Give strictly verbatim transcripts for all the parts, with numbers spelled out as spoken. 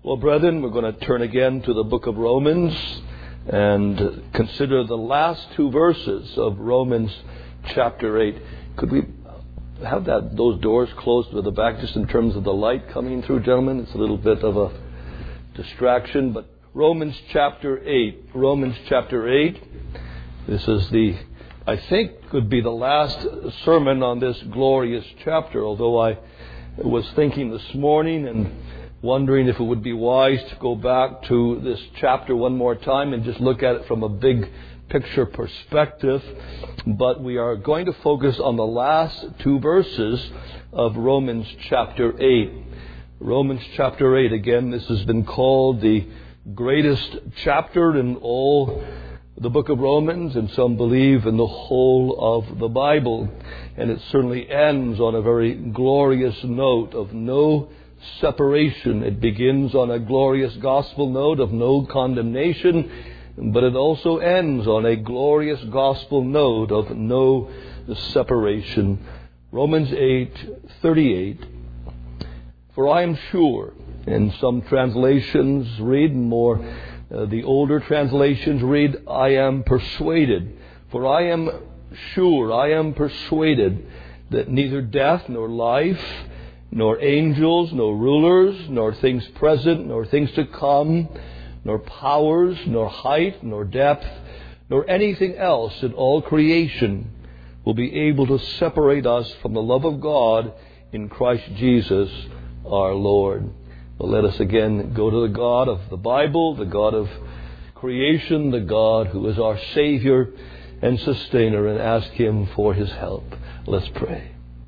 Well, brethren, we're going to turn again to the book of Romans and consider the last two verses of Romans chapter eight. Could we have that those doors closed to the back just in terms of the light coming through, gentlemen? It's a little bit of a distraction, but Romans chapter eight. Romans chapter eight. This is the, I think, could be the last sermon on this glorious chapter, although I was thinking this morning and wondering if it would be wise to go back to this chapter one more time and just look at it from a big picture perspective. But we are going to focus on the last two verses of Romans chapter eight. Romans chapter eight, again, this has been called the greatest chapter in all the book of Romans, and some believe in the whole of the Bible. And it certainly ends on a very glorious note of no separation. It begins on a glorious gospel note of no condemnation, but it also ends on a glorious gospel note of no separation. Romans eight thirty-eight. For I am sure, and some translations read more, uh, the older translations read, I am persuaded. For I am sure, I am persuaded that neither death nor life, nor angels, nor rulers, nor things present, nor things to come, nor powers, nor height, nor depth, nor anything else in all creation will be able to separate us from the love of God in Christ Jesus our Lord. Well, let us again go to the God of the Bible, the God of creation, the God who is our Savior and Sustainer, and ask Him for His help. Let's pray.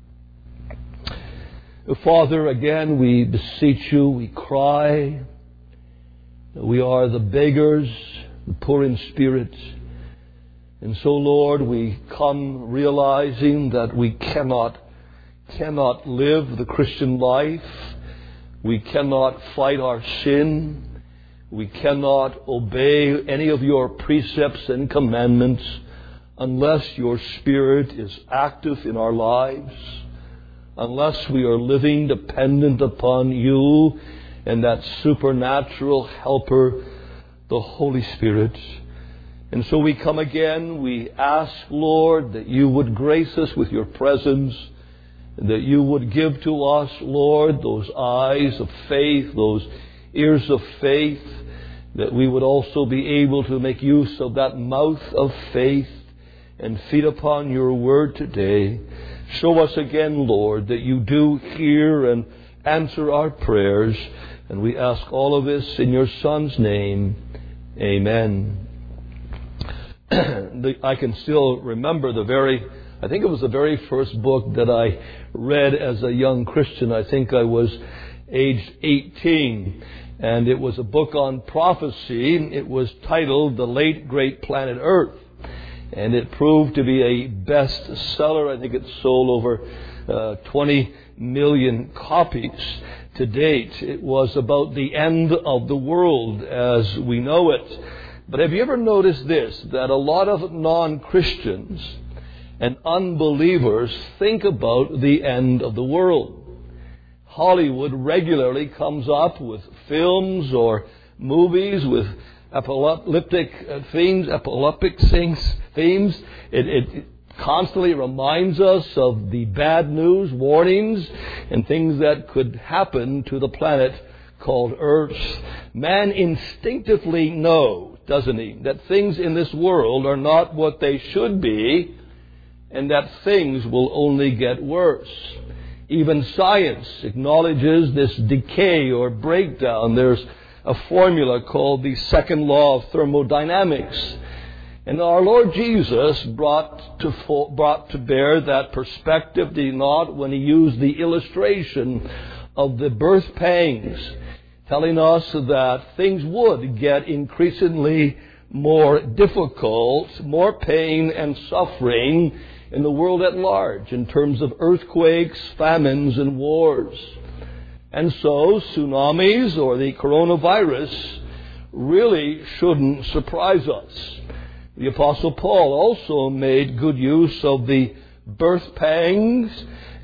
Father, again, we beseech you, we cry. We are the beggars, the poor in spirit. And so, Lord, we come realizing that we cannot, cannot live the Christian life. We cannot fight our sin. We cannot obey any of your precepts and commandments unless your Spirit is active in our lives, unless we are living dependent upon you and that supernatural helper, the Holy Spirit. And so we come again, we ask, Lord, that you would grace us with your presence, and that you would give to us, Lord, those eyes of faith, those ears of faith, that we would also be able to make use of that mouth of faith and feed upon your word today. Show us again, Lord, that you do hear and answer our prayers. And we ask all of this in your Son's name. Amen. I can still remember the very, I think it was the very first book that I read as a young Christian. I think I was aged eighteen. And it was a book on prophecy. It was titled The Late Great Planet Earth. And it proved to be a bestseller. I think it sold over uh, twenty million copies to date. It was about the end of the world as we know it. But have you ever noticed this, that a lot of non-Christians and unbelievers think about the end of the world? Hollywood regularly comes up with films or movies with apocalyptic themes, apocalyptic things, themes. It, it constantly reminds us of the bad news, warnings, and things that could happen to the planet called Earth. Man instinctively knows, doesn't he, that things in this world are not what they should be, and that things will only get worse. Even science acknowledges this decay or breakdown. There's a formula called the second law of thermodynamics. And our Lord Jesus brought to, brought to bear that perspective, did he not, when he used the illustration of the birth pangs, telling us that things would get increasingly more difficult, more pain and suffering in the world at large in terms of earthquakes, famines, and wars. And so tsunamis or the coronavirus really shouldn't surprise us. The Apostle Paul also made good use of the birth pangs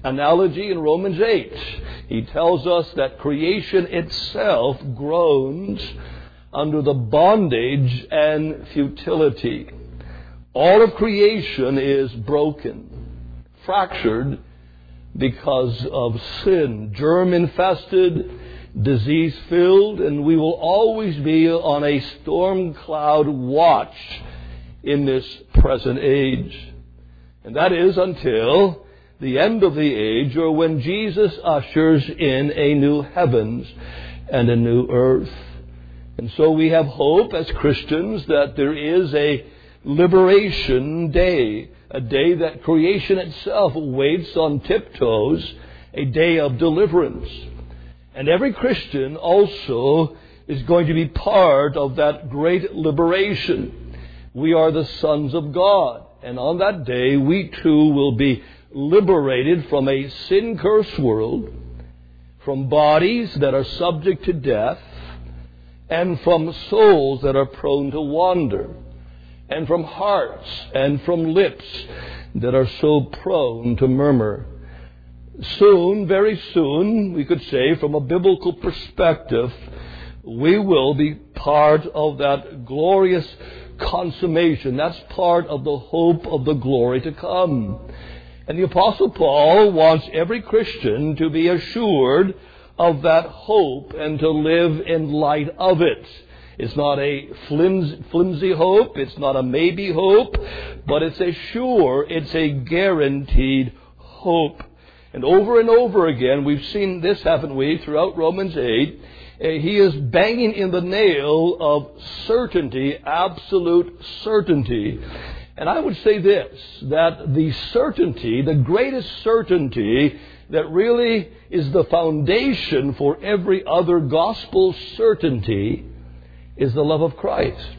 analogy in Romans eight. He tells us that creation itself groans under the bondage and futility. All of creation is broken, fractured because of sin, germ-infested, disease-filled, and we will always be on a storm cloud watch in this present age. And that is until the end of the age, or when Jesus ushers in a new heavens and a new earth. And so we have hope as Christians that there is a liberation day, a day that creation itself waits on tiptoes, a day of deliverance. And every Christian also is going to be part of that great liberation. We are the sons of God. And on that day, we too will be liberated from a sin-cursed world, from bodies that are subject to death, and from souls that are prone to wander, and from hearts and from lips that are so prone to murmur. Soon, very soon, we could say, from a biblical perspective, we will be part of that glorious consummation. That's part of the hope of the glory to come. And the Apostle Paul wants every Christian to be assured of that hope and to live in light of it. It's not a flimsy, flimsy hope. It's not a maybe hope. But it's a sure, it's a guaranteed hope. And over and over again, we've seen this, haven't we, throughout Romans eight. He is banging in the nail of certainty, absolute certainty. And I would say this, that the certainty, the greatest certainty that really is the foundation for every other gospel certainty is the love of Christ.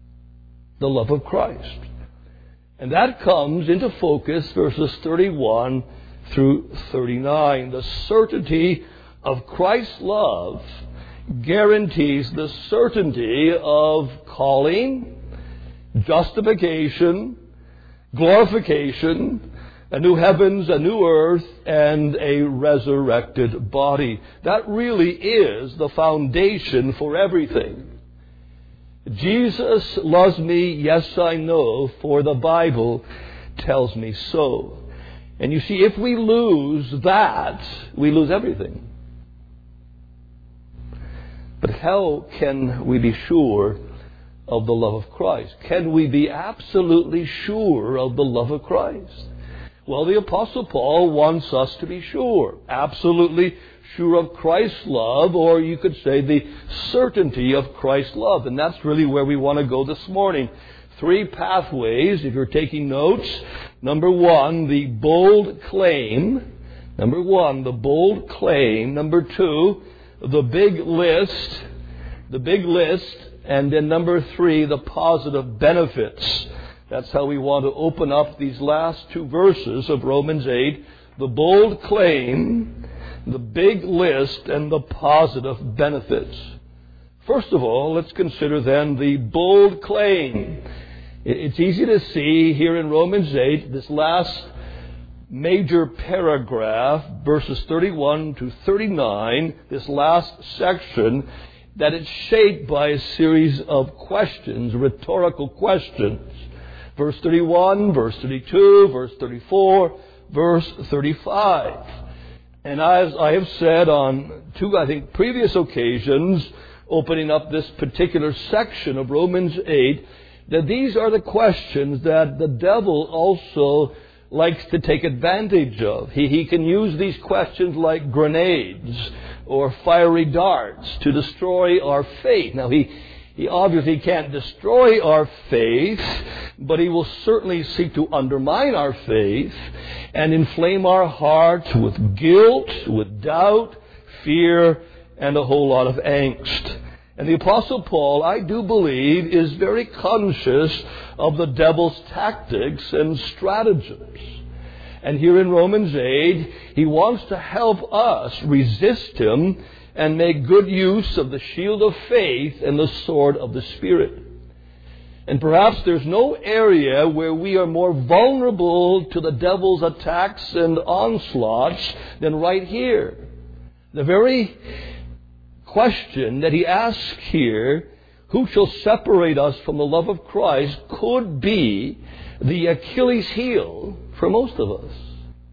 The love of Christ. And that comes into focus verses thirty-one through thirty-nine. The certainty of Christ's love guarantees the certainty of calling, justification, glorification, a new heavens, a new earth, and a resurrected body. That really is the foundation for everything. Jesus loves me, yes I know, for the Bible tells me so. And you see, if we lose that, we lose everything. But how can we be sure of the love of Christ? Can we be absolutely sure of the love of Christ? Well, the Apostle Paul wants us to be sure, absolutely sure of Christ's love, or you could say the certainty of Christ's love. And that's really where we want to go this morning. Three pathways, if you're taking notes. Number one, the bold claim. Number one, the bold claim. Number two, the big list. The big list. And then number three, the positive benefits. That's how we want to open up these last two verses of Romans eight. The bold claim, the big list, and the positive benefits. First of all, let's consider then the bold claim. It's easy to see here in Romans eight, this last major paragraph, verses thirty-one to thirty-nine, this last section, that it's shaped by a series of questions, rhetorical questions. Verse thirty-one, verse thirty-two, verse thirty-four, verse thirty-five. And as I have said on two, I think, previous occasions, opening up this particular section of Romans eight, that these are the questions that the devil also likes to take advantage of. He, he can use these questions like grenades or fiery darts to destroy our faith. Now, he, he obviously can't destroy our faith, but he will certainly seek to undermine our faith and inflame our hearts with guilt, with doubt, fear, and a whole lot of angst. And the Apostle Paul, I do believe, is very conscious of the devil's tactics and stratagems. And here in Romans eight, he wants to help us resist him and make good use of the shield of faith and the sword of the Spirit. And perhaps there's no area where we are more vulnerable to the devil's attacks and onslaughts than right here. The very question that he asks here, who shall separate us from the love of Christ, could be the Achilles heel for most of us.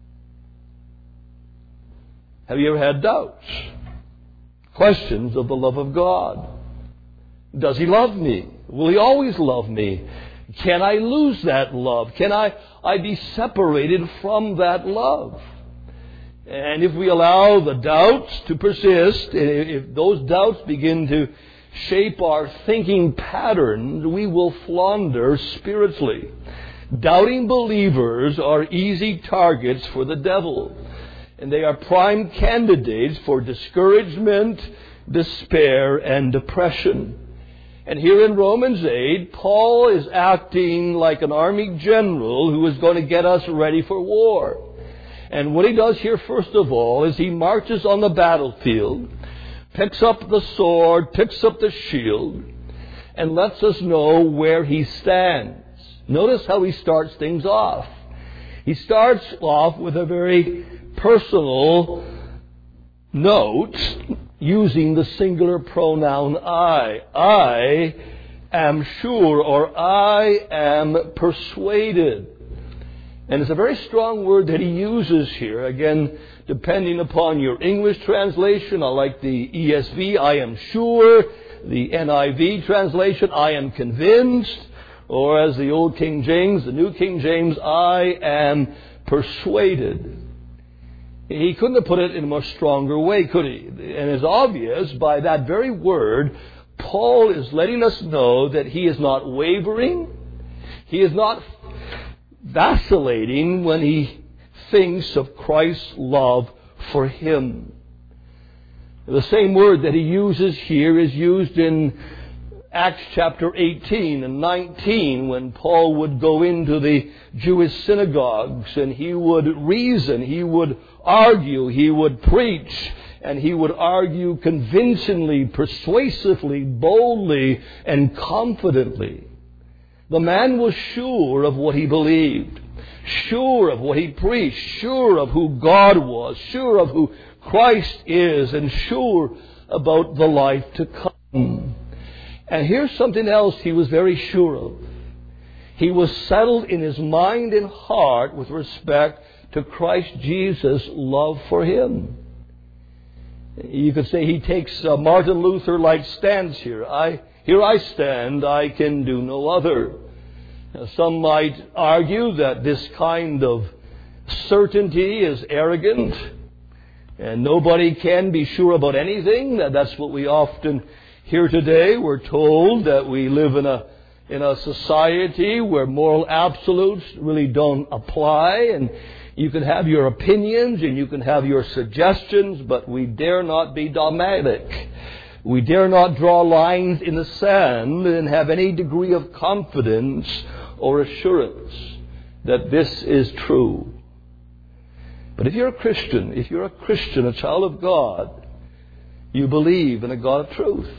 Have you ever had doubts? Questions of the love of God. Does He love me? Will He always love me? Can I lose that love? Can I, I be separated from that love? And if we allow the doubts to persist, if those doubts begin to shape our thinking patterns, we will flounder spiritually. Doubting believers are easy targets for the devil. And they are prime candidates for discouragement, despair, and depression. And here in Romans eight, Paul is acting like an army general who is going to get us ready for war. And what he does here, first of all, is he marches on the battlefield, picks up the sword, picks up the shield, and lets us know where he stands. Notice how he starts things off. He starts off with a very personal note using the singular pronoun I. I am sure, or I am persuaded. And it's a very strong word that he uses here. Again, depending upon your English translation, I like the E S V, I am sure. The N I V translation, I am convinced. Or as the Old King James, the New King James, I am persuaded. He couldn't have put it in a more stronger way, could he? And it's obvious by that very word, Paul is letting us know that he is not wavering. He is not vacillating when he thinks of Christ's love for him. The same word that he uses here is used in Acts chapter eighteen and nineteen, when Paul would go into the Jewish synagogues and he would reason, he would argue, he would preach, and he would argue convincingly, persuasively, boldly, and confidently. The man was sure of what he believed, sure of what he preached, sure of who God was, sure of who Christ is, and sure about the life to come. And here's something else he was very sure of. He was settled in his mind and heart with respect to Christ Jesus' love for him. You could say he takes a Martin Luther-like stance here. I, here I stand, I can do no other. Now, some might argue that this kind of certainty is arrogant, and nobody can be sure about anything. That's what we often hear today. We're told that we live in a in a society where moral absolutes really don't apply, and you can have your opinions and you can have your suggestions, but we dare not be dogmatic. We dare not draw lines in the sand and have any degree of confidence or assurance that this is true. But if you're a Christian, if you're a Christian, a child of God, you believe in a God of truth.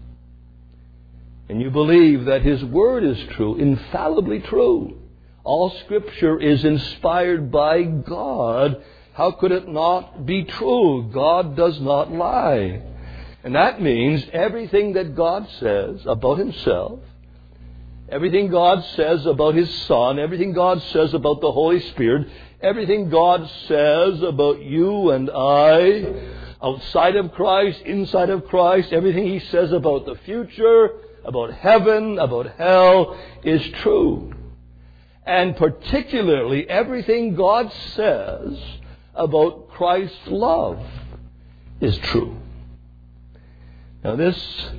And you believe that His Word is true, infallibly true. All Scripture is inspired by God. How could it not be true? God does not lie. And that means everything that God says about Himself, everything God says about His Son, everything God says about the Holy Spirit, everything God says about you and I, outside of Christ, inside of Christ, everything He says about the future, about heaven, about hell, is true. And particularly everything God says about Christ's love is true. Now this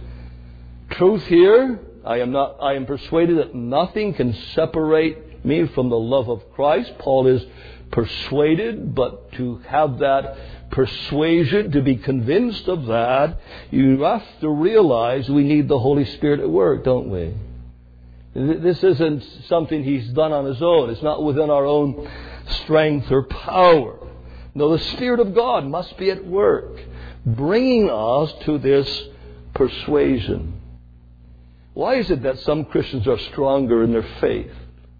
truth here, I am not, I am persuaded that nothing can separate me from the love of Christ. Paul is persuaded, but to have that persuasion, to be convinced of that, you have to realize we need the Holy Spirit at work, don't we? This isn't something He's done on His own. It's not within our own strength or power. No, the Spirit of God must be at work, bringing us to this persuasion. Why is it that some Christians are stronger in their faith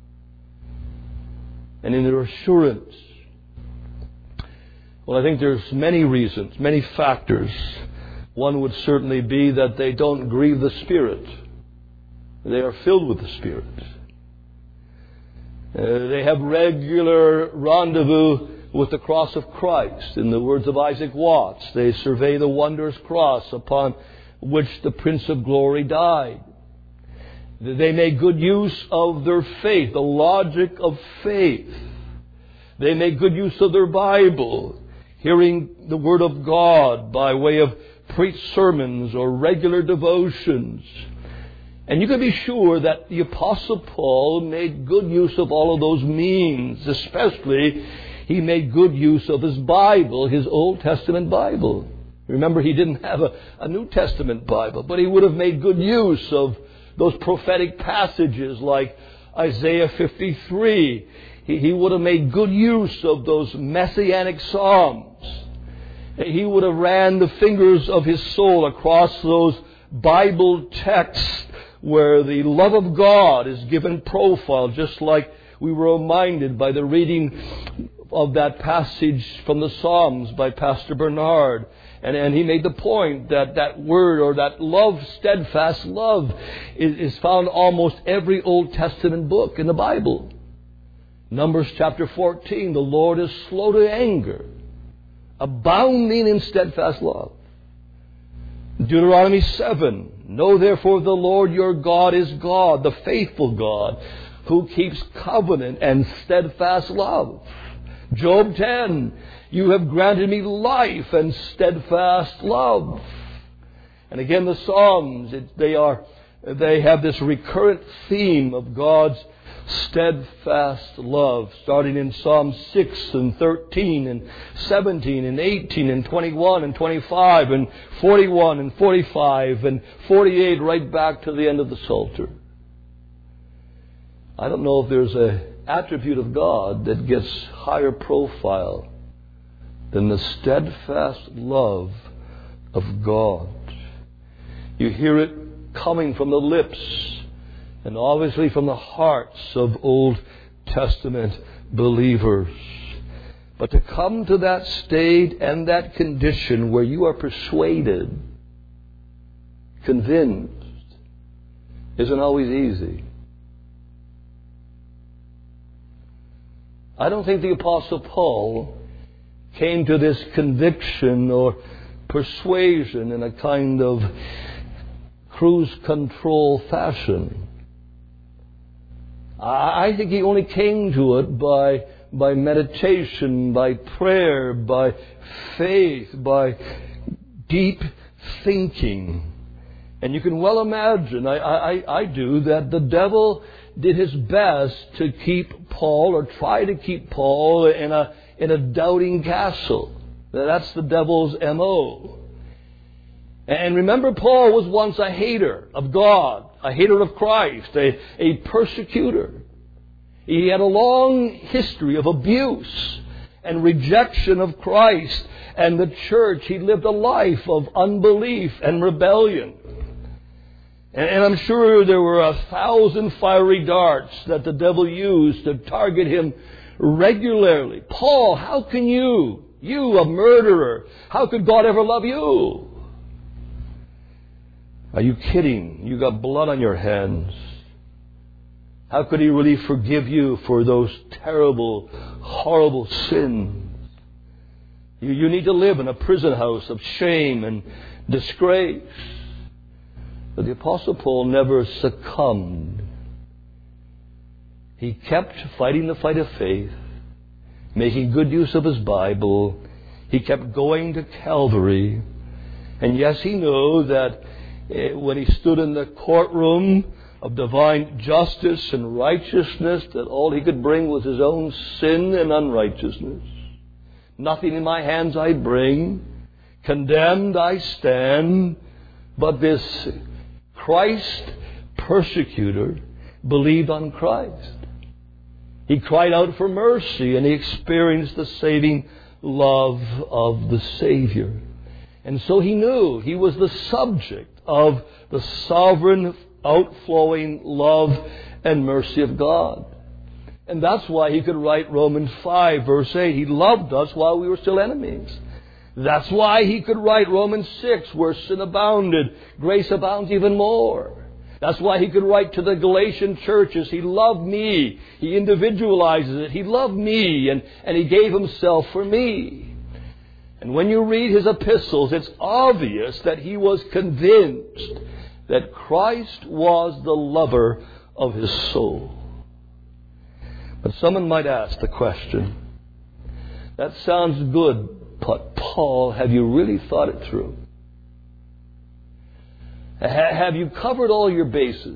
and in their assurance? Well, I think there's many reasons, many factors. One would certainly be that they don't grieve the Spirit. They are filled with the Spirit. Uh, they have regular rendezvous with the cross of Christ. In the words of Isaac Watts, they survey the wondrous cross upon which the Prince of Glory died. They make good use of their faith, the logic of faith. They make good use of their Bible, hearing the Word of God by way of preached sermons or regular devotions. And you can be sure that the Apostle Paul made good use of all of those means. Especially, he made good use of his Bible, his Old Testament Bible. Remember, he didn't have a, a New Testament Bible, but he would have made good use of those prophetic passages like Isaiah fifty-three. He, he would have made good use of those messianic psalms. He would have ran the fingers of his soul across those Bible texts where the love of God is given profile, just like we were reminded by the reading of that passage from the Psalms by Pastor Bernard. And, and he made the point that that word or that love, steadfast love, is, is found almost every Old Testament book in the Bible. Numbers chapter fourteen, the Lord is slow to anger, abounding in steadfast love. Deuteronomy seven, know therefore the Lord your God is God, the faithful God, who keeps covenant and steadfast love. Job ten, you have granted me life and steadfast love. And again, the Psalms, it, they are, they have this recurrent theme of God's steadfast love, starting in Psalm six and thirteen and seventeen and eighteen and twenty-one and twenty-five and forty-one and forty-five and forty-eight, right back to the end of the Psalter. I don't know if there's an attribute of God that gets higher profile than the steadfast love of God. You hear it coming from the lips and obviously from the hearts of Old Testament believers. But to come to that state and that condition where you are persuaded, convinced, isn't always easy. I don't think the Apostle Paul came to this conviction or persuasion in a kind of cruise control fashion. I think he only came to it by, by meditation, by prayer, by faith, by deep thinking. And you can well imagine, I, I, I do, that the devil did his best to keep Paul, or try to keep Paul, in a, in a doubting castle. That's the devil's M O. And remember, Paul was once a hater of God, a hater of Christ, a, a persecutor. He had a long history of abuse and rejection of Christ and the church. He lived a life of unbelief and rebellion. And, and I'm sure there were a thousand fiery darts that the devil used to target him regularly. Paul, how can you, you a murderer, how could God ever love you? Are you kidding? You got blood on your hands. How could he really forgive you for those terrible, horrible sins? You, you need to live in a prison house of shame and disgrace. But the Apostle Paul never succumbed. He kept fighting the fight of faith, making good use of his Bible. He kept going to Calvary. And yes, he knew that when he stood in the courtroom of divine justice and righteousness, that all he could bring was his own sin and unrighteousness. Nothing in my hands I bring, condemned I stand, but this Christ persecutor believed on Christ. He cried out for mercy, and he experienced the saving love of the Savior. And so he knew he was the subject of the sovereign outflowing love and mercy of God. And that's why he could write Romans five, verse eight. He loved us while we were still enemies. That's why he could write Romans six, where sin abounded, grace abounds even more. That's why he could write to the Galatian churches, he loved me. He individualizes it. He loved me, and, and he gave himself for me. And when you read his epistles, it's obvious that he was convinced that Christ was the lover of his soul. But someone might ask the question, that sounds good, but Paul, have you really thought it through? Have you covered all your bases?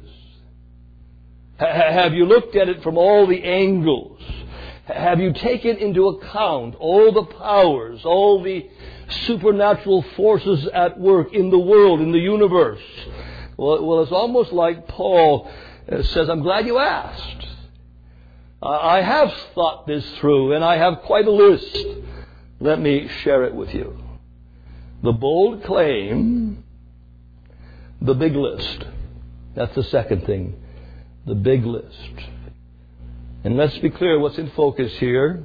Have you looked at it from all the angles? Have you taken into account all the powers, all the supernatural forces at work in the world, in the universe? Well, well it's almost like Paul says, I'm glad you asked. I have thought this through, and I have quite a list. Let me share it with you. The bold claim, the big list. That's the second thing. The big list. And let's be clear what's in focus here.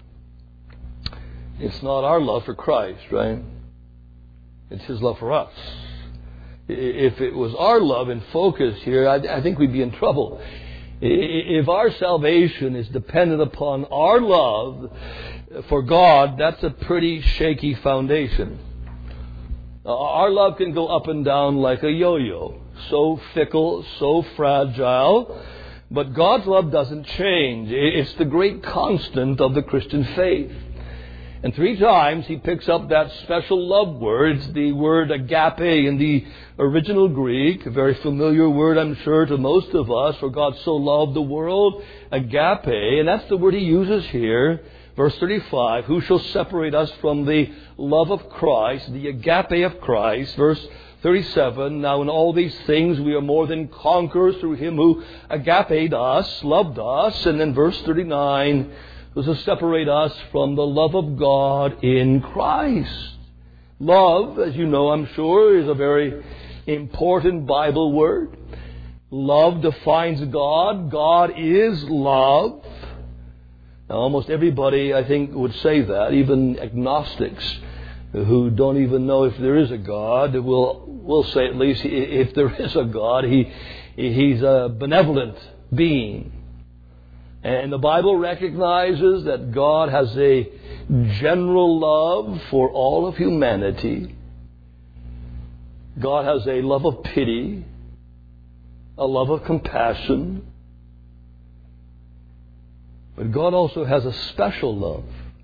It's not our love for Christ, right? It's his love for us. If it was our love in focus here, I think we'd be in trouble. If our salvation is dependent upon our love for God, that's a pretty shaky foundation. Our love can go up and down like a yo-yo. So fickle, so fragile. But God's love doesn't change. It's the great constant of the Christian faith. And three times he picks up that special love word. It's the word agape in the original Greek. A very familiar word, I'm sure, to most of us. For God so loved the world. Agape. And that's the word he uses here. Verse thirty-five, who shall separate us from the love of Christ, the agape of Christ? Verse thirty-seven, now in all these things we are more than conquerors through him who agape us, loved us. And then verse thirty-nine, who shall separate us from the love of God in Christ. Love, as you know, I'm sure, is a very important Bible word. Love defines God. God is love. Now, almost everybody, I think, would say that. Even agnostics who don't even know if there is a God will will say, at least, if there is a God, he he's a benevolent being. And the Bible recognizes that God has a general love for all of humanity. God has a love of pity, a love of compassion. But God also has a special love,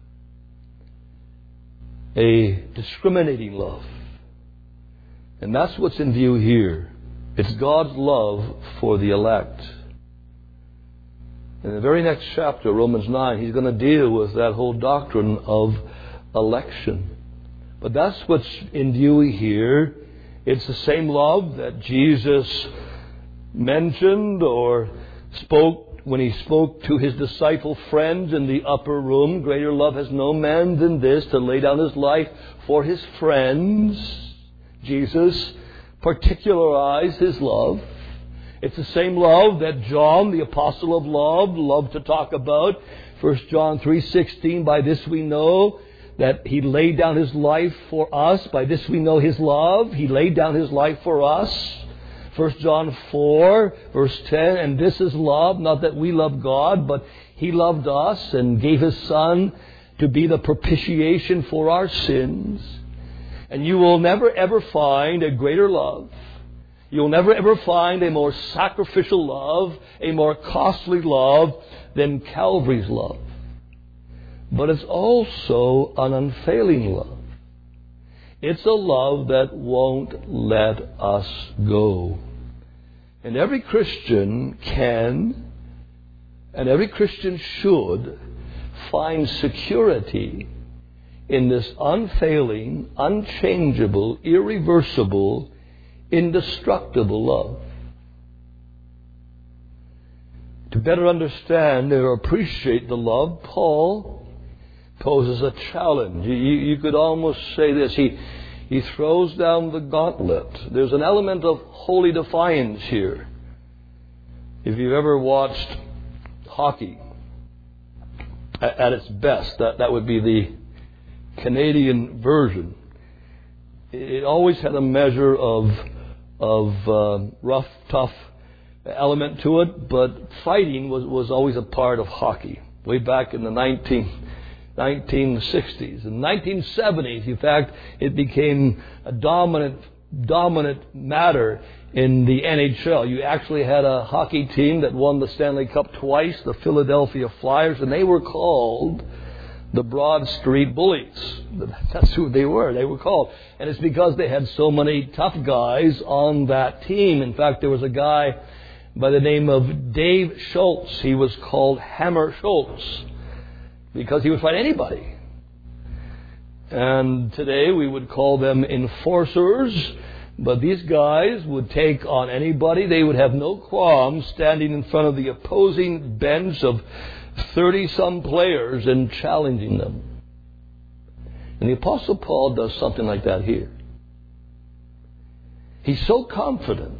a discriminating love. And that's what's in view here. It's God's love for the elect. In the very next chapter, Romans nine, he's going to deal with that whole doctrine of election. But that's what's in view here. It's the same love that Jesus mentioned or spoke when he spoke to his disciple friends in the upper room. Greater love has no man than this, to lay down his life for his friends. Jesus particularized his love. It's the same love that John, the apostle of love, loved to talk about. First John three sixteen, by this we know that he laid down his life for us. By this we know his love. He laid down his life for us. First John four, verse ten, and this is love, not that we love God, but he loved us and gave his Son to be the propitiation for our sins. And you will never ever find a greater love. You'll never ever find a more sacrificial love, a more costly love than Calvary's love. But it's also an unfailing love. It's a love that won't let us go. And every Christian can, and every Christian should, find security in this unfailing, unchangeable, irreversible, indestructible love. To better understand or appreciate the love, Paul poses a challenge. You, you could almost say this. He, he throws down the gauntlet. There's an element of holy defiance here. If you've ever watched hockey at, at its best, that, that would be the Canadian version. It always had a measure of of uh, rough, tough element to it, but fighting was, was always a part of hockey. Way back in the nineteen sixties. In the nineteen seventies, in fact, it became a dominant dominant matter in the N H L. You actually had a hockey team that won the Stanley Cup twice, the Philadelphia Flyers, and they were called the Broad Street Bullies. That's who they were. They were called. And it's because they had so many tough guys on that team. In fact, there was a guy by the name of Dave Schultz. He was called Hammer Schultz because he would fight anybody. And today we would call them enforcers. But these guys would take on anybody. They would have no qualms standing in front of the opposing bench of thirty-some players and challenging them. And the Apostle Paul does something like that here. He's so confident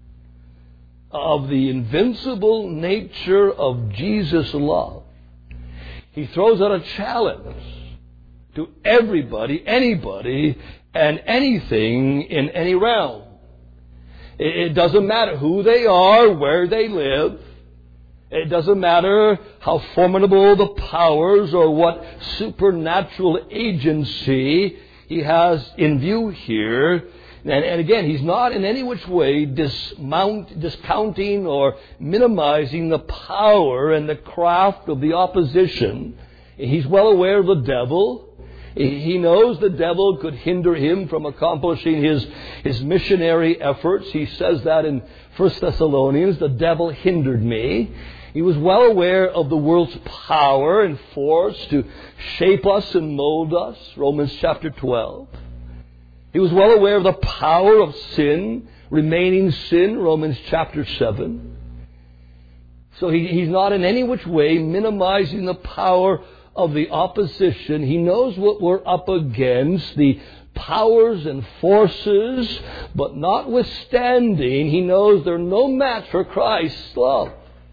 of the invincible nature of Jesus' love. He throws out a challenge to everybody, anybody, and anything in any realm. It doesn't matter who they are, where they live. It doesn't matter how formidable the powers or what supernatural agency he has in view here. And, and again, he's not in any which way dismount, discounting or minimizing the power and the craft of the opposition. He's well aware of the devil. He knows the devil could hinder him from accomplishing his, his missionary efforts. He says that in First Thessalonians, the devil hindered me. He was well aware of the world's power and force to shape us and mold us, Romans chapter twelve. He was well aware of the power of sin, remaining sin, Romans chapter seven. So he, he's not in any which way minimizing the power of the opposition. He knows what we're up against, the powers and forces, but notwithstanding, he knows they're no match for Christ's love.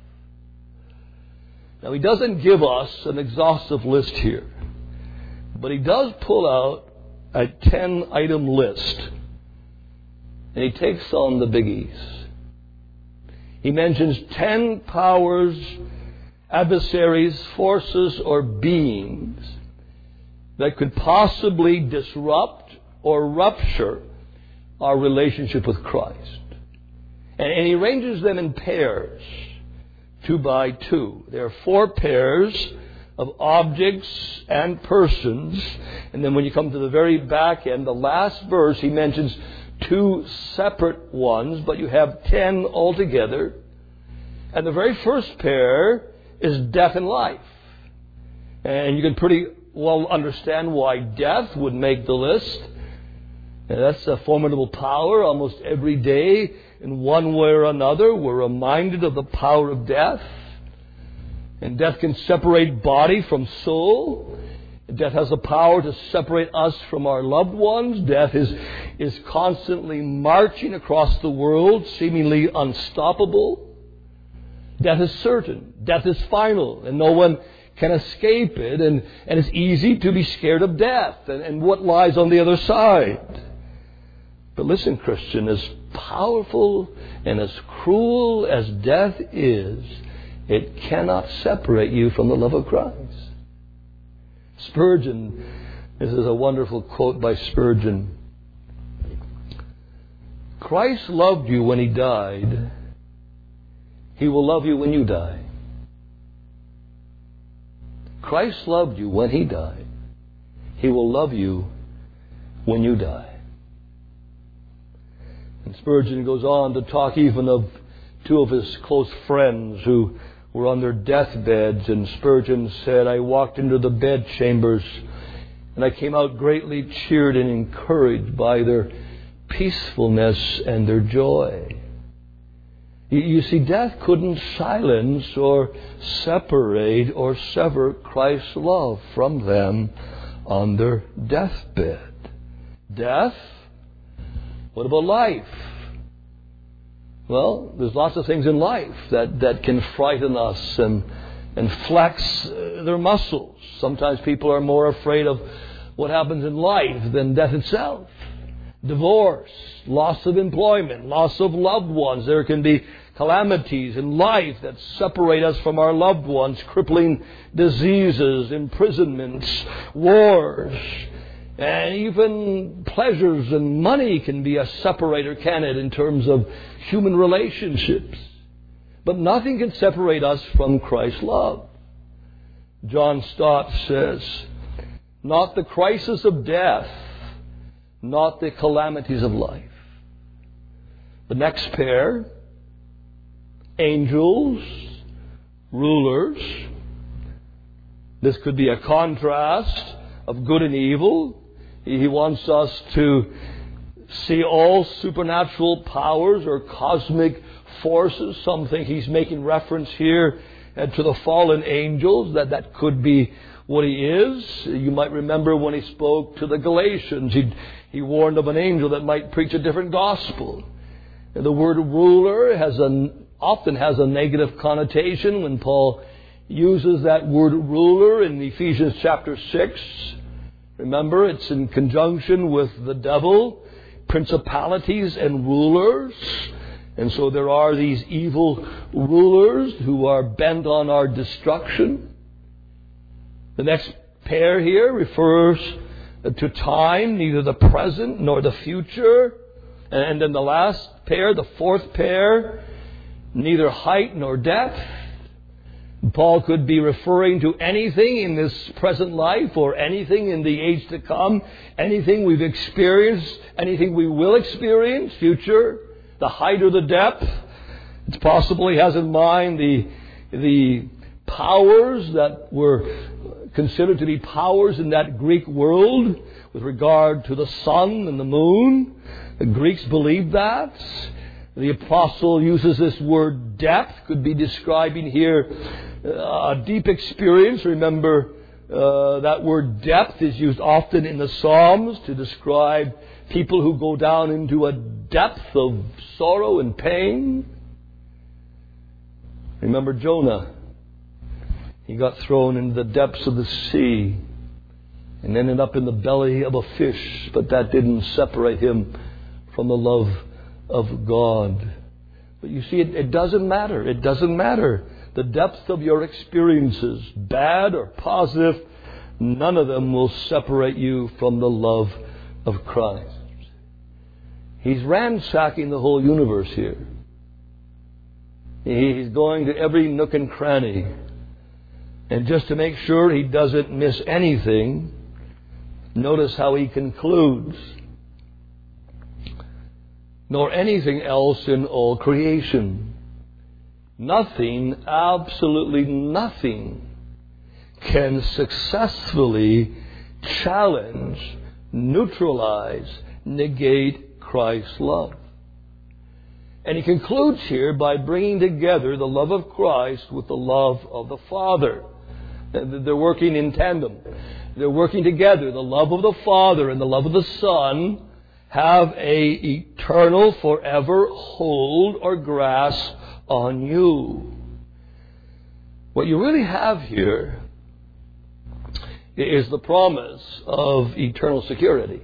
Now, he doesn't give us an exhaustive list here, but he does pull out a ten-item list, and he takes on the biggies. He mentions ten powers, adversaries, forces, or beings that could possibly disrupt or rupture our relationship with Christ. And, and he arranges them in pairs, two by two. There are four pairs of objects and persons. And then when you come to the very back end, the last verse, he mentions two separate ones, but you have ten altogether. And the very first pair is death and life. And you can pretty well understand why death would make the list. And that's a formidable power. Almost every day, in one way or another, we're reminded of the power of death. And death can separate body from soul. Death has the power to separate us from our loved ones. Death is, is constantly marching across the world, seemingly unstoppable. Death is certain. Death is final, and no one can escape it. And, and it's easy to be scared of death and, and what lies on the other side. But listen, Christian, as powerful and as cruel as death is, it cannot separate you from the love of Christ. Spurgeon, this is a wonderful quote by Spurgeon. Christ loved you when He died. He will love you when you die. Christ loved you when He died. He will love you when you die. And Spurgeon goes on to talk even of two of his close friends who were on their deathbeds. And Spurgeon said, I walked into the bedchambers and I came out greatly cheered and encouraged by their peacefulness and their joy. You, you see, death couldn't silence or separate or sever Christ's love from them on their deathbed. Death? What about life? Well, there's lots of things in life that, that can frighten us and, and flex uh, their muscles. Sometimes people are more afraid of what happens in life than death itself. Divorce, loss of employment, loss of loved ones. There can be calamities in life that separate us from our loved ones, crippling diseases, imprisonments, wars, and even pleasures and money can be a separator, can it, in terms of human relationships. But nothing can separate us from Christ's love. John Stott says, not the crisis of death, not the calamities of life. The next pair, angels, rulers. This could be a contrast of good and evil. He wants us to see all supernatural powers or cosmic forces. Some think he's making reference here to the fallen angels, that that could be what he is. You might remember when he spoke to the Galatians, he, he warned of an angel that might preach a different gospel. And the word ruler has a, often has a negative connotation. When Paul uses that word ruler in Ephesians chapter six, remember, it's in conjunction with the devil, principalities and rulers. And so there are these evil rulers who are bent on our destruction. The next pair here refers to time, neither the present nor the future. And then the last pair, the fourth pair, neither height nor depth. Paul could be referring to anything in this present life or anything in the age to come, anything we've experienced, anything we will experience, future, the height or the depth. It's possible he has in mind the, the powers that were considered to be powers in that Greek world with regard to the sun and the moon. The Greeks believed that. The apostle uses this word depth, could be describing here a deep experience. Remember, uh, that word depth is used often in the Psalms to describe people who go down into a depth of sorrow and pain. Remember Jonah. He got thrown into the depths of the sea and ended up in the belly of a fish, but that didn't separate him from the love of God. But you see, it, it doesn't matter. It doesn't matter. The depth of your experiences, bad or positive, none of them will separate you from the love of Christ. He's ransacking the whole universe here. He's going to every nook and cranny. And just to make sure he doesn't miss anything, notice how he concludes. Nor anything else in all creation. Nothing, absolutely nothing, can successfully challenge, neutralize, negate Christ's love. And he concludes here by bringing together the love of Christ with the love of the Father. They're working in tandem. They're working together. The love of the Father and the love of the Son have a eternal, forever hold or grasp on you. What you really have here is the promise of eternal security.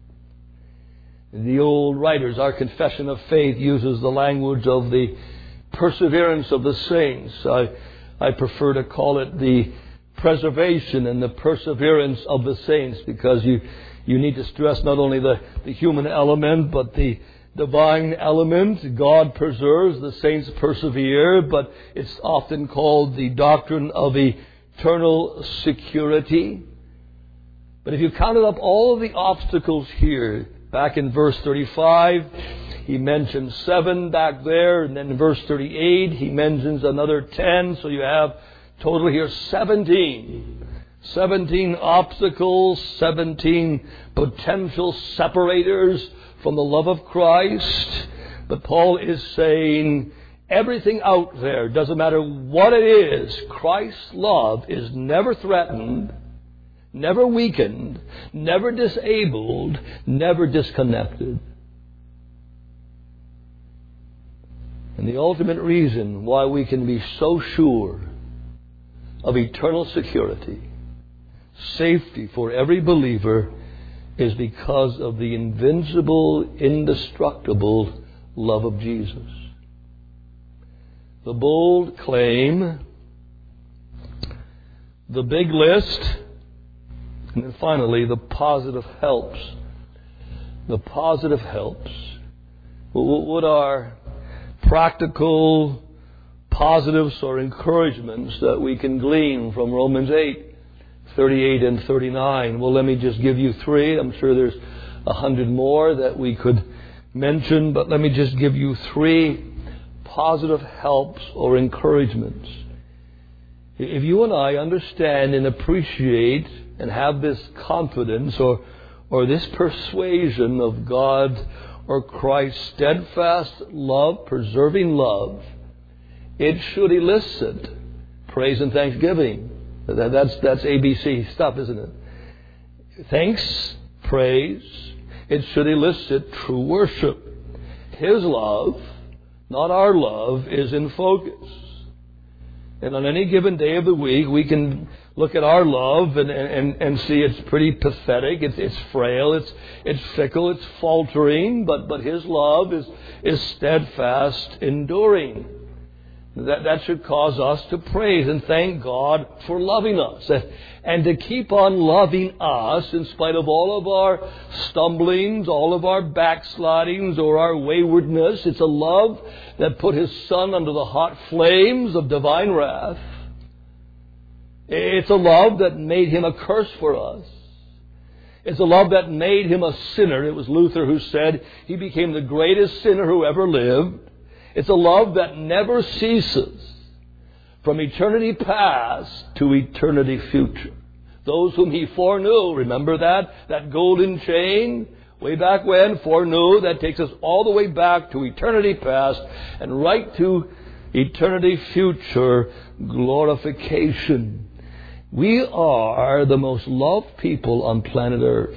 The old writers, our confession of faith, uses the language of the perseverance of the saints. I, I prefer to call it the preservation and the perseverance of the saints, because you, you need to stress not only the, the human element, but the divine element. God preserves, the saints persevere, but it's often called the doctrine of eternal security. But if you counted up all of the obstacles here, back in verse thirty-five, he mentions seven back there, and then in verse thirty-eight, he mentions another ten, so you have total here seventeen. seventeen obstacles, seventeen potential separators from the love of Christ. But Paul is saying everything out there, doesn't matter what it is, Christ's love is never threatened, never weakened, never disabled, never disconnected. the ultimate reason why we can be so sure of eternal security, safety for every believer, is because of the invincible, indestructible love of Jesus. The bold claim, the big list, and then finally the positive helps. The positive helps. What are practical positives or encouragements that we can glean from Romans eight, thirty-eight and thirty-nine? Well, let me just give you three. I'm sure there's a hundred more that we could mention, but let me just give you three positive helps or encouragements. If you and I understand and appreciate and have this confidence or or this persuasion of God or Christ's steadfast love, preserving love, it should elicit praise and thanksgiving. That's, that's A B C stuff, isn't it? Thanks, praise. It should elicit true worship. His love, not our love, is in focus. And on any given day of the week, we can look at our love and, and, and see it's pretty pathetic. It's, it's frail. It's, it's fickle. It's faltering. But, but His love is, is steadfast, enduring. That, that should cause us to praise and thank God for loving us. And, and to keep on loving us in spite of all of our stumblings, all of our backslidings or our waywardness. It's a love that put His Son under the hot flames of divine wrath. It's a love that made Him a curse for us. It's a love that made Him a sinner. It was Luther who said He became the greatest sinner who ever lived. It's a love that never ceases from eternity past to eternity future. Those whom He foreknew, remember that? That golden chain? Way back when, foreknew, that takes us all the way back to eternity past and right to eternity future glorification. We are the most loved people on planet Earth.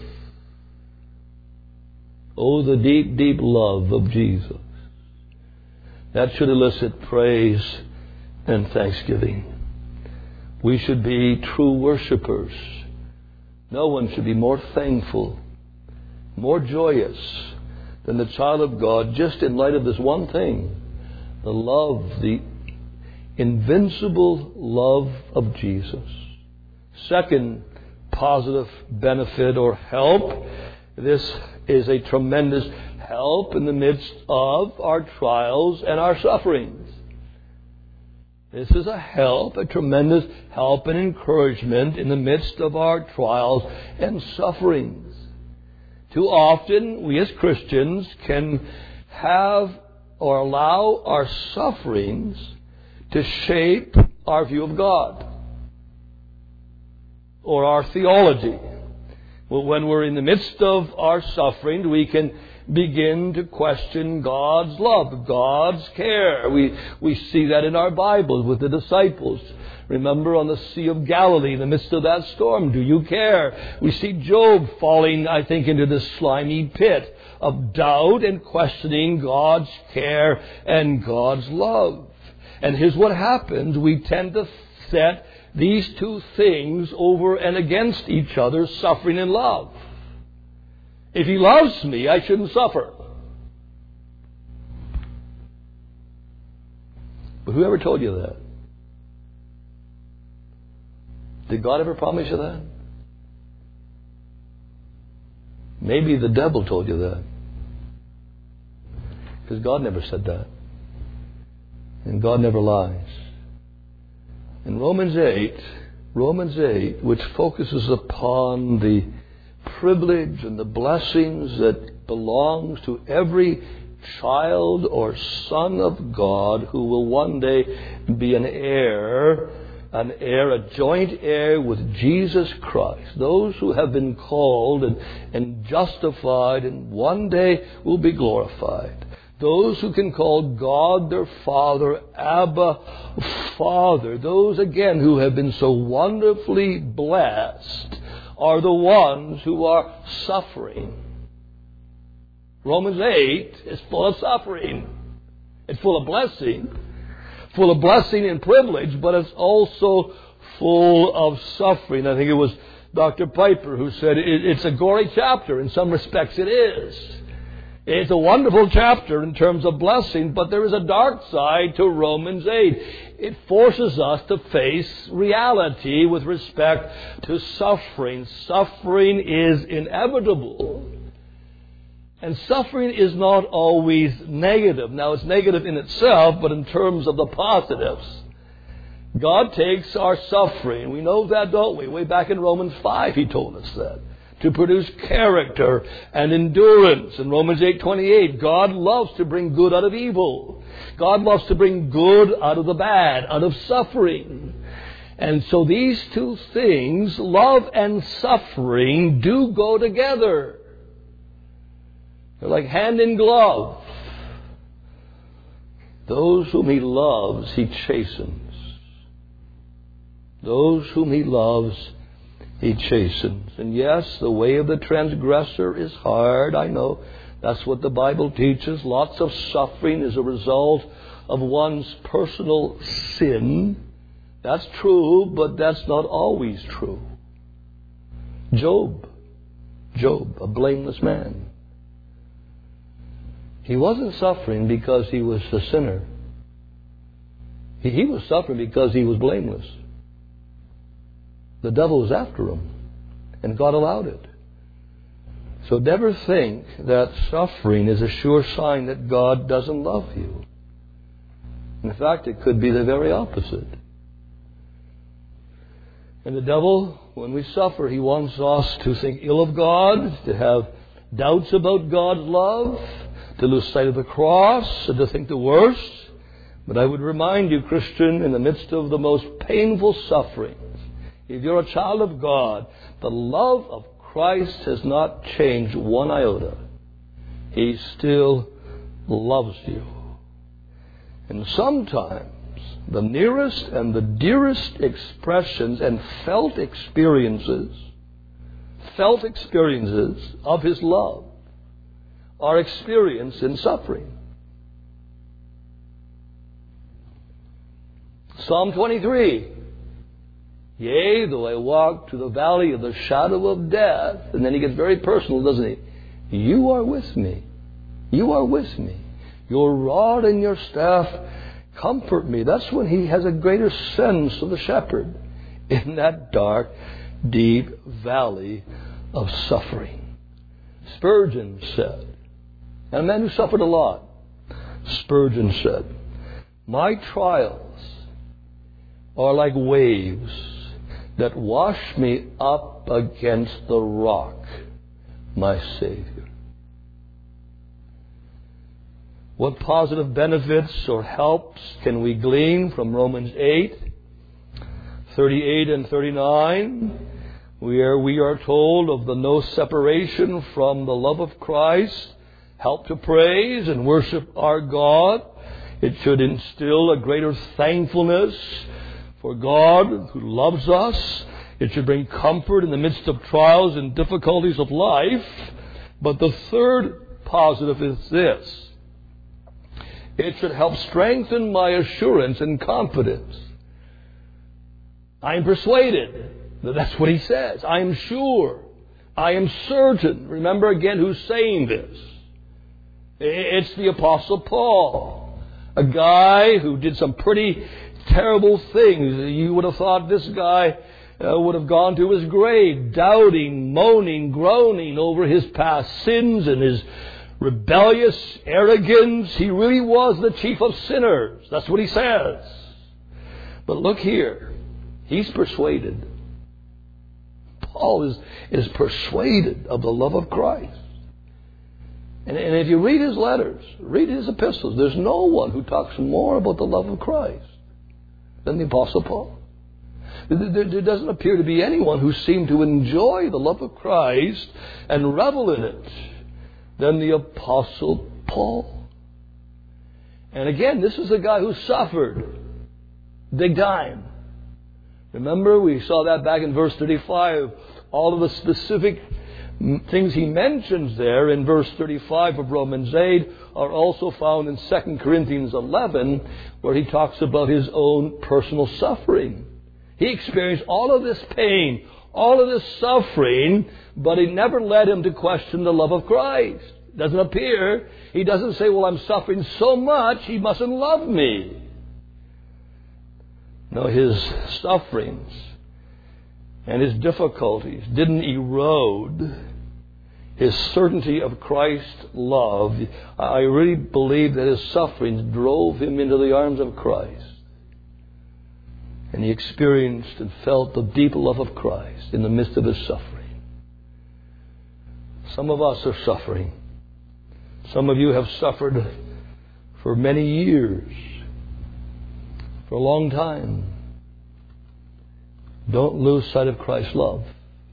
Oh, the deep, deep love of Jesus. That should elicit praise and thanksgiving. We should be true worshipers. No one should be more thankful, more joyous than the child of God, just in light of this one thing: the love, the invincible love of Jesus. Second positive benefit or help. This is a tremendous help in the midst of our trials and our sufferings. This is a help, a tremendous help and encouragement in the midst of our trials and sufferings. Too often, we as Christians can have or allow our sufferings to shape our view of God or our theology. Well, when we're in the midst of our suffering, we can begin to question God's love, God's care. We we see that in our Bibles with the disciples. Remember on the Sea of Galilee, in the midst of that storm, do you care? We see Job falling, I think, into this slimy pit of doubt and questioning God's care and God's love. And here's what happens. We tend to set these two things over and against each other, suffering and love. If He loves me, I shouldn't suffer. But whoever told you that? Did God ever promise you that? Maybe the devil told you that. Because God never said that. And God never lies. In Romans eight, Romans eight, which focuses upon the privilege and the blessings that belongs to every child or son of God who will one day be an heir, an heir, a joint heir with Jesus Christ. Those who have been called and, and justified and one day will be glorified. Those who can call God their Father, Abba, Father. Those, again, who have been so wonderfully blessed are the ones who are suffering. Romans eight is full of suffering. It's full of blessing, full of blessing and privilege, but it's also full of suffering. I think it was Doctor Piper who said it, it's a gory chapter. In some respects it is. It's a wonderful chapter in terms of blessing, but there is a dark side to Romans eight. It forces us to face reality with respect to suffering. Suffering is inevitable. And suffering is not always negative. Now, it's negative in itself, but in terms of the positives. God takes our suffering. We know that, don't we? Way back in Romans five, He told us that. To produce character and endurance. In Romans eight twenty-eight, God loves to bring good out of evil. God loves to bring good out of the bad, out of suffering. And so these two things, love and suffering, do go together. They're like hand in glove. Those whom He loves, He chastens. Those whom He loves, He chastens. And yes, the way of the transgressor is hard. I know that's what the Bible teaches. Lots of suffering is a result of one's personal sin. That's true, but that's not always true. Job. Job, a blameless man. He wasn't suffering because he was a sinner. He, he was suffering because he was blameless. The devil was after him, and God allowed it. So never think that suffering is a sure sign that God doesn't love you. In fact, it could be the very opposite. And the devil, when we suffer, he wants us to think ill of God, to have doubts about God's love, to lose sight of the cross, and to think the worst. But I would remind you, Christian, in the midst of the most painful suffering, if you're a child of God, the love of Christ has not changed one iota. He still loves you. And sometimes the nearest and the dearest expressions and felt experiences, felt experiences of His love are experienced in suffering. Psalm twenty-three. Yea, though I walk through the valley of the shadow of death. And then he gets very personal, doesn't he? You are with me. You are with me. Your rod and your staff comfort me. That's when he has a greater sense of the shepherd in that dark, deep valley of suffering. Spurgeon said, and a man who suffered a lot, Spurgeon said, my trials are like waves that wash me up against the rock, my Savior. What positive benefits or helps can we glean from Romans eight, thirty-eight and thirty-nine, where we are told of the no separation from the love of Christ, help to praise and worship our God. It should instill a greater thankfulness for God who loves us. It should bring comfort in the midst of trials and difficulties of life. But the third positive is this. It should help strengthen my assurance and confidence. I am persuaded that that's what he says. I am sure. I am certain. Remember again who's saying this. It's the Apostle Paul. A guy who did some pretty terrible things. You would have thought this guy uh, would have gone to his grave, doubting, moaning, groaning over his past sins and his rebellious arrogance. He really was the chief of sinners. That's what he says. But look here. He's persuaded. Paul is, is persuaded of the love of Christ. And, and if you read his letters, read his epistles, there's no one who talks more about the love of Christ than the Apostle Paul. There, there doesn't appear to be anyone who seemed to enjoy the love of Christ and revel in it than the Apostle Paul. And again, this is a guy who suffered big time. Remember, we saw that back in verse thirty-five, all of the specific things he mentions there in verse thirty-five of Romans eight are also found in Second Corinthians eleven, where he talks about his own personal suffering. He experienced all of this pain, all of this suffering, but it never led him to question the love of Christ. It doesn't appear. He doesn't say, well, I'm suffering so much, he mustn't love me. No, his sufferings and his difficulties didn't erode his certainty of Christ's love. I really believe that his sufferings drove him into the arms of Christ. And he experienced and felt the deep love of Christ in the midst of his suffering. Some of us are suffering. Some of you have suffered for many years, for a long time. Don't lose sight of Christ's love.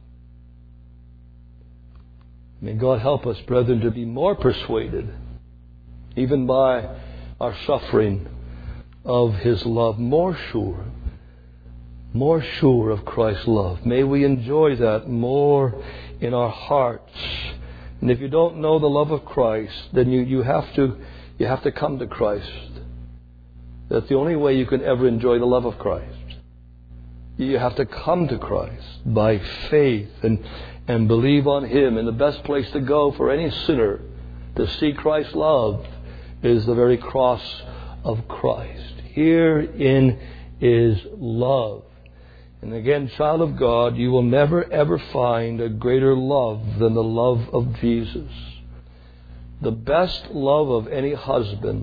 May God help us, brethren, to be more persuaded, even by our suffering, of His love, more sure, more sure of Christ's love. May we enjoy that more in our hearts. And if you don't know the love of Christ, then you, you have to you have to come to Christ. That's the only way you can ever enjoy the love of Christ. You have to come to Christ by faith and and believe on Him. And the best place to go for any sinner to see Christ's love is the very cross of Christ. Herein is love. And again, child of God, you will never ever find a greater love than the love of Jesus. The best love of any husband,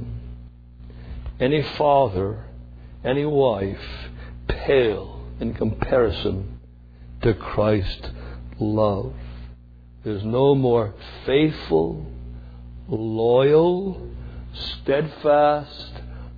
any father, any wife, pale in comparison to Christ's love. There's no more faithful, loyal, steadfast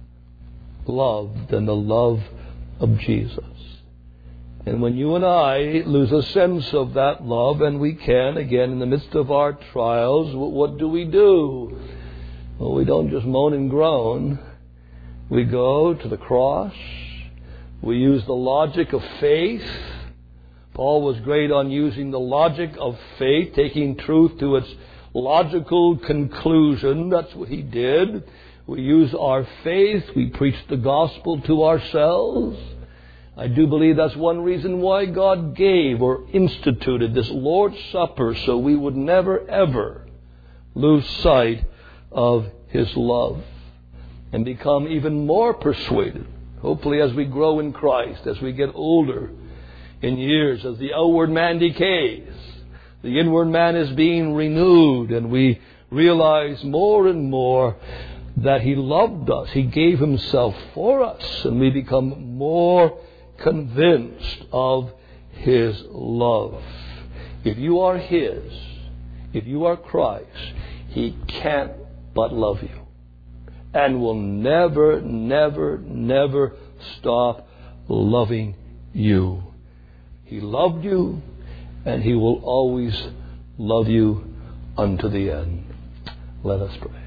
love than the love of Jesus. And when you and I lose a sense of that love, and we can, again, in the midst of our trials, what do we do? Well, we don't just moan and groan. We go to the cross. We use the logic of faith. Paul was great on using the logic of faith, taking truth to its logical conclusion. That's what he did. We use our faith. We preach the gospel to ourselves. I do believe that's one reason why God gave or instituted this Lord's Supper, so we would never, ever lose sight of His love and become even more persuaded. Hopefully, as we grow in Christ, as we get older in years, as the outward man decays, the inward man is being renewed, and we realize more and more that He loved us. He gave Himself for us, and we become more convinced of His love. If you are His, if you are Christ, He can't but love you, and will never, never, never stop loving you. He loved you, and He will always love you unto the end. Let us pray.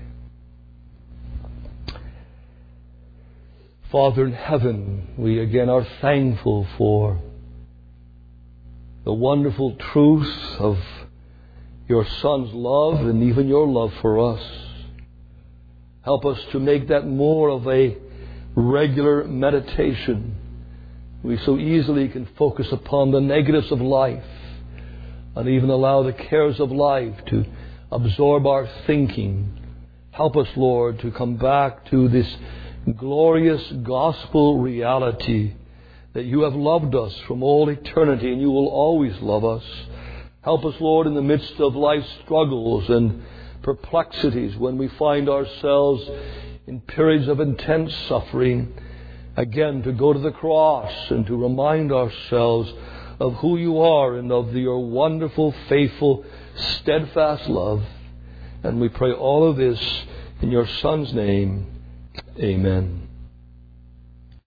Father in heaven, we again are thankful for the wonderful truth of Your Son's love and even Your love for us. Help us to make that more of a regular meditation. We so easily can focus upon the negatives of life and even allow the cares of life to absorb our thinking. Help us, Lord, to come back to this glorious gospel reality that You have loved us from all eternity and You will always love us. Help us, Lord, in the midst of life's struggles and perplexities, when we find ourselves in periods of intense suffering, again to go to the cross and to remind ourselves of who You are and of Your wonderful, faithful, steadfast love. And we pray all of this in Your Son's name. Amen.